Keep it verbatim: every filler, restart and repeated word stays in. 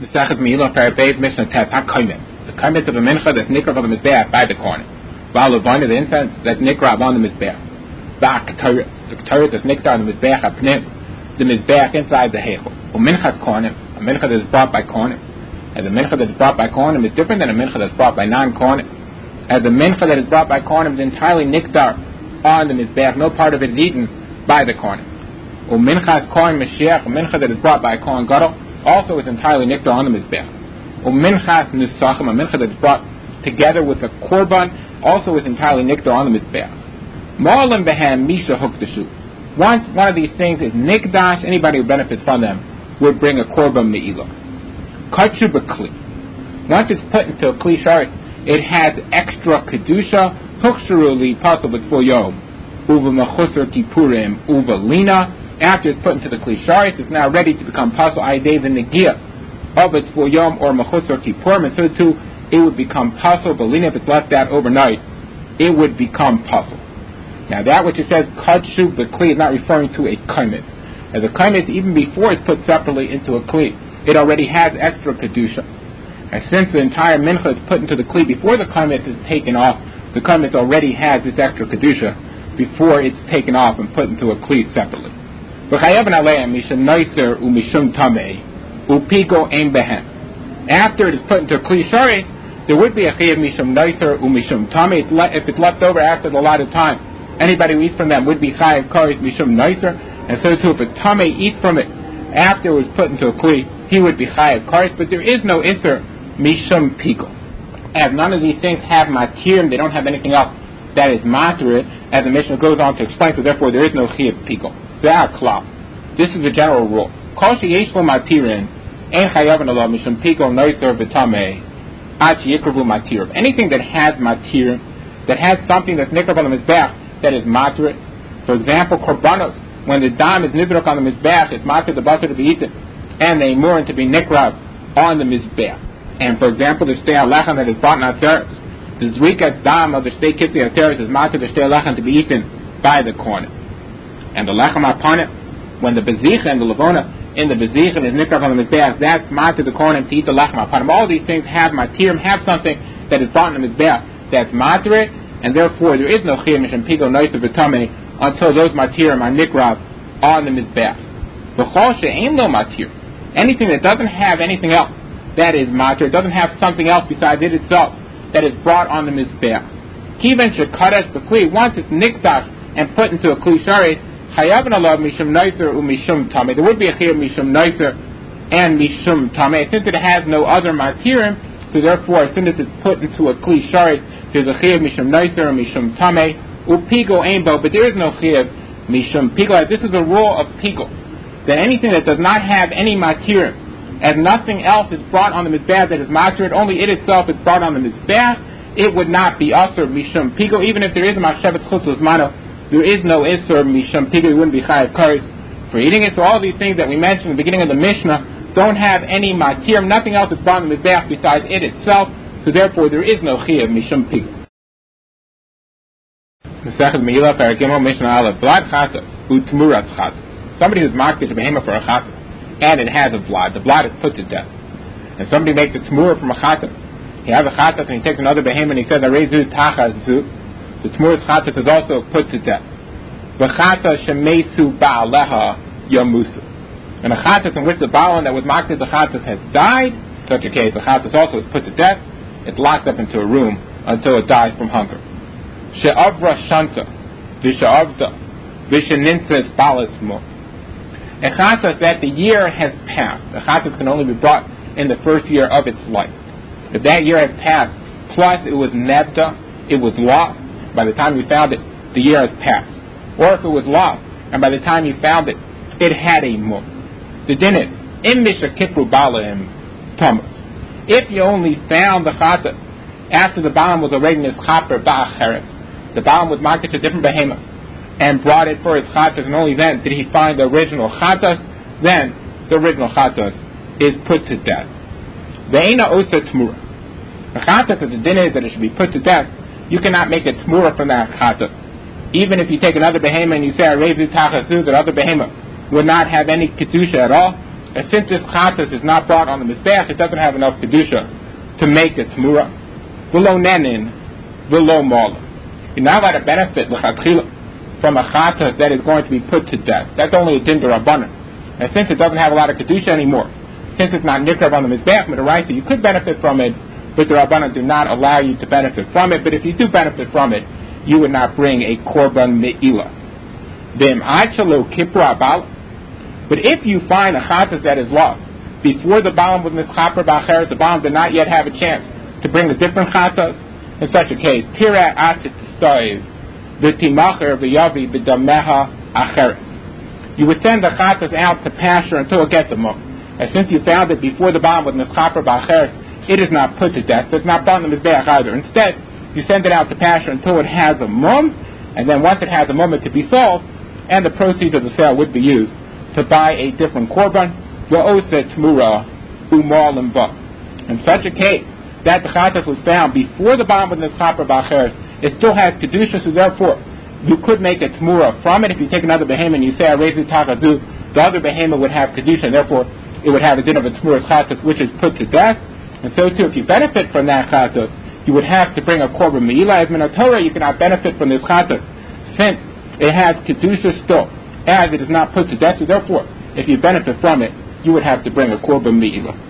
Mesachet Meila Parabez Mishnah Tet HaKaimet. The Kaimet of a Mincha that's Nikrav on the Mizbeach by the corner. Va'alavina, the incense that's Nikrav on the Mizbeach. Va'aktarit, the Ktarit that's Nikrav on the Mizbeach Apnim, the Mizbeach inside the Heichel. U'minchas Kornim, a Mincha that is brought by Kornim. And the Mincha that is brought by Kornim is different than a Mincha that's brought by non-Kornim. As the Mincha that is brought by Kornim is entirely Niktar on the Mizbeach, no part of it is eaten by the Kornim. U'minchas Korn Mashiach, a Mincha that is brought by a Korn Gadol, also is entirely Niktar on the Mizbeach. U'minchas Nisachim, a Mincha that is brought together with a Korban, also is entirely Niktar on the Mizbeach. Ma'alim Behem Misha Hukdashu. Once one of these things is Nikdash, anybody who benefits from them would bring a Korban Me'ilah. Kachu B'Kli. Once it's put into a Kli Sharet, it has extra Kedusha, Hukshuruli, possible it's for Yom. Uva Mechusar Kippurim, Uva Lina. After it's put into the Kli Sharet, it's now ready to become Pasul Aidei the Negia of its for Yom or Mechusar Kippurim, and so too it would become Pasul, but Lina, if it's left out overnight, it would become Pasul. Now that which it says Kadshu B'Kli is not referring to a Kaimet. As a Kaimet, even before it's put separately into a Kli, it already has extra Kedusha. And since the entire Mincha is put into the Kli before the Kaimet is taken off, the Kaimet already has this extra Kedusha before it's taken off and put into a Kli separately. After it is put into a Kli Sharet, there would be a Chayav Mishum Noiser Umishum Tamei if it's left over after the allotted time. Anybody who eats from them would be Chayav Karis Mishum Noiser, and so too if a Tamei eats from it after it was put into a Kli, he would be Chayav Karis, but there is no Isser Mishum Pigo. As none of these things have Matirim, they don't have anything else that is Materit, as the Mishnah goes on to explain, so therefore there is no Chayav Pigo. This is a general rule. Anything that has matir, that has something that's nikrav on the mizbeach, that is materit. For example, korbanos, when the dam is nidrok on the mizbeach, it's matir the basar to be eaten, and the imurin to be nikrav on the mizbeach. And for example, the shtei alechan that is brought in atzeres, the zrikas dam of the shtei kitzi atzeres is matir the shtei alechan to be eaten by the corner. And the lechem upon it, when the bezicha and the levona in the bezicha is nikrav on the mizbeach, that's matir the corner to eat the lechem upon him. All these things have matirim, have something that is brought in the mizbeach that's matir, and therefore there is no chiyuv mishum pigo noiser v'tamei until those matirim are nikrav on the mizbeach. V'chol she'ein lo matir, anything that doesn't have anything else that is matir, doesn't have something else besides it itself that is brought on the mizbeach. Kiven shekadesh b'kli, once it's nikdash and put into a kli sharet, chayav alav mishum noiser u'mishum tamei. There would be a chiyuv mishum noiser and mishum tamei, since it has no other matirim. So therefore, as soon as it's put into a kli sharet, there's a chiyuv mishum noiser and mishum tamei u'pigo ainbo, but there is no chiyuv mishum pigo. This is a rule of pigo, that anything that does not have any matirim, as nothing else is brought on the mizbeach that is matirim, only it itself is brought on the mizbeach, it would not be asur mishum pigo, even if there is a machshevet chutz l'zmano. There is no Isser Misham Pigo, you wouldn't be Chayav Karis for eating it. So all these things that we mentioned at the beginning of the Mishnah don't have any Matir, nothing else is brought in the Mizbeach besides it itself, so therefore there is no Chayav Misham Pigo. Mesachet Meila Paragimel Mishnah Aleph, Vlad Chatas, Utmurat Chatas. Somebody who's marked as a behemoth for a Chatas, and it has a Vlad, the Vlad is put to death. And somebody makes a Tmurah from a Chatas. He has a Chatas and he takes another behemoth and he says, Arezu Tachazu. The Tmuras Chatas is also put to death. V'chata shemesu ba'aleha yamusu. And a Chatas in which the Ba'alan that was marked as a Chatas has died, in such a case the Chatas also is put to death. It's locked up into a room until it dies from hunger. She'avra shanta, v'she'avda, v'she'nintzes balasmo. A Chatas that the year has passed. A Chatas can only be brought in the first year of its life. If that year has passed, plus it was nebda, it was lost, by the time you found it, the year has passed. Or if it was lost, and by the time you found it, it had a mum. The din is, in misha kipru balaim thomas. If you only found the chata after the balam was already in his chaper ba'acheres, the balam was marked to a different behemoth and brought it for his chatas, and only then did he find the original chatas, then the original chatas is put to death. The eina osa tmura. The chatas, the din is that it should be put to death. You cannot make a tmura from that chata. Even if you take another behemoth and you say arezu tachazu, that other behemoth would not have any kedusha at all, And since this chatas is not brought on the mizbeach, it doesn't have enough kedusha to make a tmura. V'lo nenin, v'lo mala. You're not allowed to benefit l'chatchila from a chatas that is going to be put to death. That's only a din d'rabbanan. And since it doesn't have a lot of kedusha anymore, since it's not nikrav on the mizbeach midaraisa, you could benefit from it, but the rabbanan do not allow you to benefit from it. But if you do benefit from it, you would not bring a korban me'ilah. V'im achalo kipra abal. But if you find a chatas that is lost before the balam was mischaper b'acheres, the balam did not yet have a chance to bring a different chatas, in such a case, tira atit stoiv v'timacher v'yavi b'dameha acheres. You would send the chatas out to pasture until it gets a mum. And since you found it before the balam was mischaper b'acheres, it is not put to death. It's not done in the mizbeach either. Instead, you send it out to pasture until it has a mum, and then once it has a mum, it could be sold, and the proceeds of the sale would be used to buy a different korban, v'oset tmura umal and ba. In such a case, that the chatas was found before the balam was mischaper b'acheres, it still has kedusha, so therefore you could make a tmura from it. If you take another behemoth and you say I raise it takazu, the other behemoth would have kedusha, and therefore it would have a din of a tmura chatas, which is put to death. And so too, if you benefit from that chatas, you would have to bring a korban me'ilah. As min Torah, you cannot benefit from this chatas since it has kedusha still, as it is not put to death. So therefore, if you benefit from it, you would have to bring a korban me'ilah.